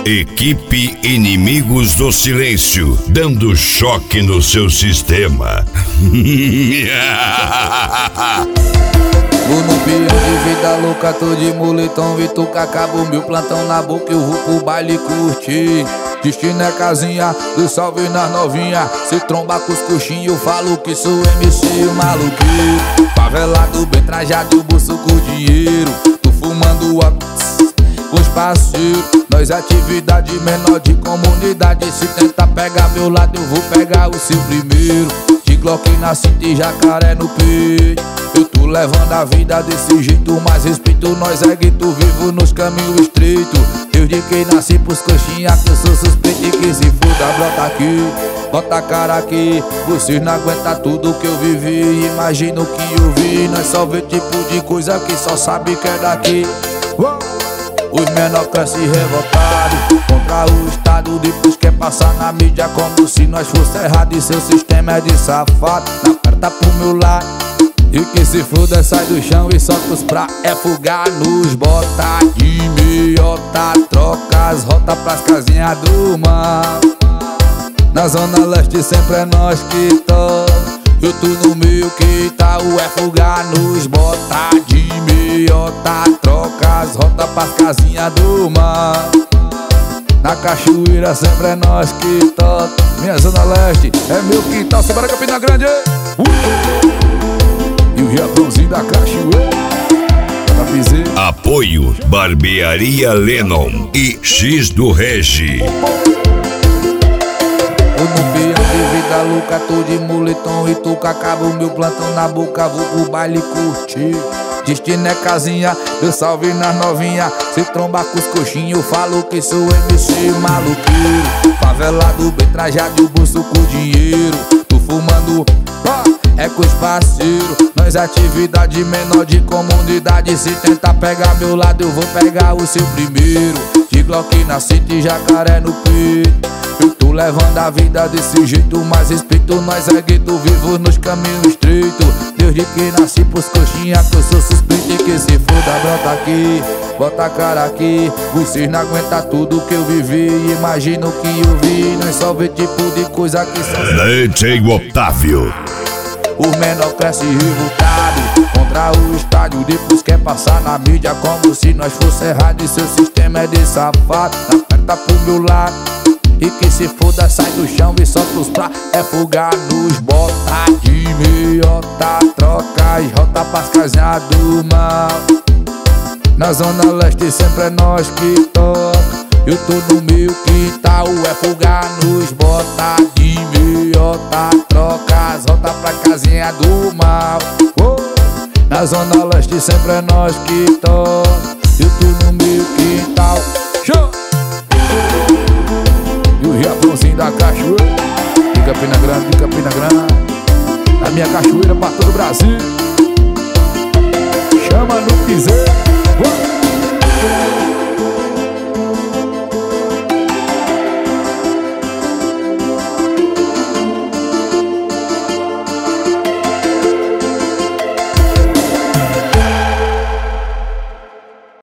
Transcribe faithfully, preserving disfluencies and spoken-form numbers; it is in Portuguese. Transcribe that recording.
Equipe Inimigos do Silêncio, dando choque no seu sistema. Vou no pião de vida louca, tô de moletom, Vituca, acabou meu plantão na boca, eu vou pro baile curtir. Destino é casinha, do salve nas novinha. Se tromba com os coxinhos, eu falo que sou M C maluqueiro. Favelado, bem trajado, o bolso com dinheiro. Tô fumando a com os parceiros. Nós atividade menor de comunidade. Se tentar pegar meu lado, eu vou pegar o seu primeiro. De Glock na cinta e jacaré no peito. Eu tô levando a vida desse jeito, mas respeito nós é gueto vivo nos caminhos estreitos. Desde que nasci pros coxinha que eu sou suspeito e que se foda, brota aqui, bota a cara aqui. Vocês não aguentam tudo que eu vivi, imagina o que eu vi. Nós só vê tipo de coisa que só sabe que é daqui. Os menor crescem revoltados contra o Estado, depois quer passar na mídia como se nós fosse errado. E seu sistema é de safado, na aperta pro meu lado. E que se foda, sai do chão e solta os pra é fugar nos bota de meiota, troca as rotas pras casinhas do mal. Na zona leste sempre é nós que toca. Eu tô no meio que tá o é fugar nos bota de meiota, troca as rotas pras casinhas do mal. Na cachoeira sempre é nós que toca. Minha zona leste é meu quintal, Sebora Campina Grande. uh! E o Riachãozinho da cachoeira pra piseiro. Apoio Barbearia Lennon e X do Regi. Eu no pião de vida louca, tô de moletom e Tuca, acaba o meu plantão na boca, vou pro baile curtir. Destino é casinha, deu salve nas novinha. Se tromba com os coxinhos, eu falo que sou M C maluqueiro. Favelado, bem trajado e o bolso com dinheiro. Tô fumando, ó, é com os parceiros. Nós atividade menor de comunidade. Se tentar pegar meu lado, eu vou pegar o seu primeiro. De Glock na cinta e jacaré no peito. Eu tô levando a vida desse jeito, mas respeito nós é gueto vivo nos caminhos estreitos. Desde que nasci pros coxinha que eu sou suspeito e que se foda, brota aqui, bota a cara aqui. Vocês não aguentam tudo que eu vivi, imagina o que eu vi. Nós só vê tipo de coisa que só D J Otávio. O menor cresce revoltado contra o estádio, depois quer passar na mídia como se nós fosse errado. E seu sistema é de safado, na aperta pro meu lado. E que se foda, sai do chão e solta os pra é fugar nos bota de meiota, troca as rotas pras casinhas do mal. Na zona leste sempre é nós que toca. Eu tô no meio que tá o é fugar nos bota de meiota, troca as rotas pra casinha do mal. oh. Na zona leste sempre é nós que toca. Eu tô no meio que tá o show. E o Riachãozinho da cachoeira de Campina Grande, de Campina Grande. Da minha cachoeira pra todo o Brasil. Chama no piseiro.